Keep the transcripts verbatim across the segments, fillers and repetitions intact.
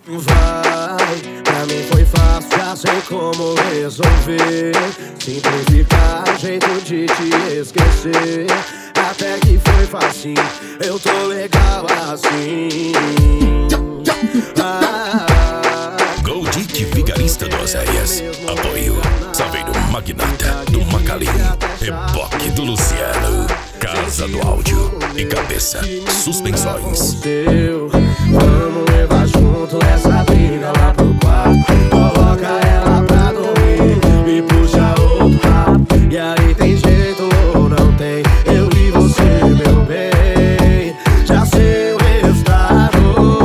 Vai, pra mim foi fácil, já sei como resolver. Simplificar, jeito de te esquecer. Até que foi facinho, eu tô legal assim. Ah, Goldic, vigarista do Oséias. Apoio Saveiro Magnata do Macalinho. Reboque do Luciano. Casa do Áudio e Cabeça Suspensões. Vamos levar junto essa briga lá pro quarto. Coloca ela pra dormir e puxa outro papo. E aí tem jeito ou não tem? Eu e você, meu bem, já sei o resultado.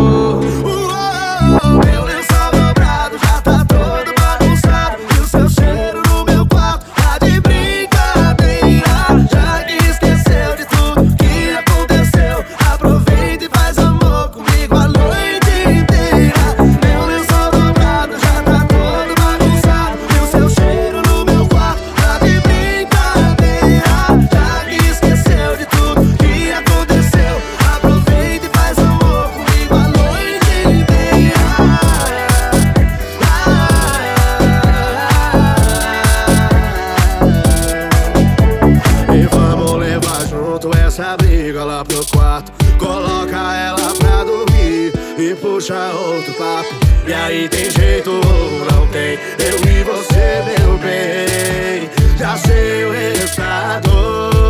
Uou, meu lençol dobrado já tá todo bagunçado. E o seu cheiro no meu quarto tá de brincadeira. Já que esqueceu de tudo que aconteceu, aproveita e faz amor comigo a noite inteira. Meu lençol dobrado já tá todo bagunçado. E o seu cheiro no meu quarto tá de brincadeira. Já que esqueceu de tudo que aconteceu, aproveita e faz amor comigo a noite inteira. E vamos levar junto essa briga lá pro quarto. Coloca ela pra dormir e puxa outro papo. E aí tem jeito ou não tem? Eu e você, meu bem, já sei o resultado.